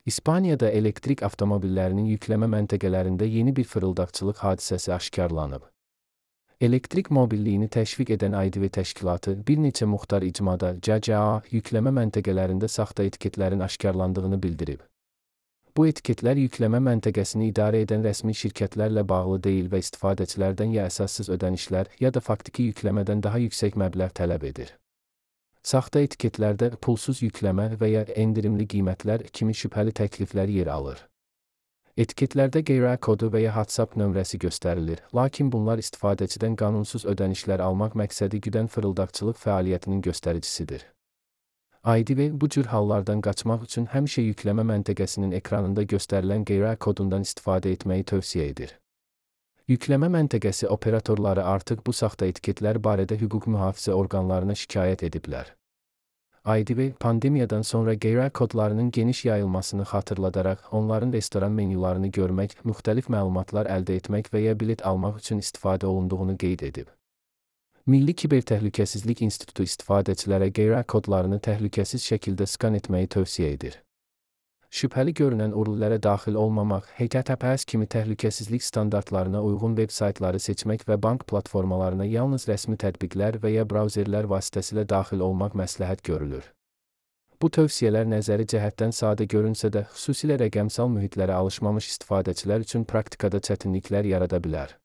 İspaniyada elektrik avtomobillərinin yükleme məntəqələrində yeni bir fırıldaqçılıq hadisəsi aşkarlanıb. Elektrik mobilliyini təşviq edən IDV təşkilatı bir neçə muxtar icmada CCA yükleme məntəqələrində saxta etiketlərin aşkarlandığını bildirib. Bu etiketlər yükleme məntəqəsini idarə edən rəsmi şirkətlərlə bağlı deyil və istifadəçilərdən ya əsassız ödənişlər ya da faktiki yükləmədən daha yüksək məbləğ tələb edir. Saxta etiketlərdə pulsuz yükleme və ya endirimli qiymətlər kimi şübhəli təkliflər yer alır. Etiketlərdə QR kodu və ya WhatsApp nömrəsi göstərilir, lakin bunlar istifadəçidən qanunsuz ödənişlər almaq məqsədi güdən fırıldaqçılıq fəaliyyətinin göstəricisidir. IDV bu cür hallardan qaçmaq üçün həmişə yükleme məntəqəsinin ekranında göstərilən QR kodundan istifadə etməyi tövsiyə edir. Yükleme məntəqəsi operatorları artıq bu saxta etiketlər barədə hüquq mühafizə orqanlarına şikayət ediblər. IDV, pandemiyadan sonra QR kodlarının geniş yayılmasını xatırladaraq, onların restoran menyularını görmək, müxtəlif məlumatlar əldə etmək və ya bilet almaq üçün istifadə olunduğunu qeyd edib. Milli Kibertəhlükəsizlik İnstitutu istifadəçilərə QR kodlarını təhlükəsiz şəkildə skan etməyi tövsiyə edir. Şübhəli görünən URL-lərə daxil olmamaq, HTTPS kimi təhlükəsizlik standartlarına uyğun veb saytları seçmək və bank platformalarına yalnız rəsmi tətbiqlər və ya brauzerlər vasitəsilə daxil olmaq məsləhət görülür. Bu tövsiyələr nəzəri cəhətdən sadə görünsə də, xüsusilə rəqəmsal mühitlərə alışmamış istifadəçilər üçün praktikada çətinliklər yarada bilər.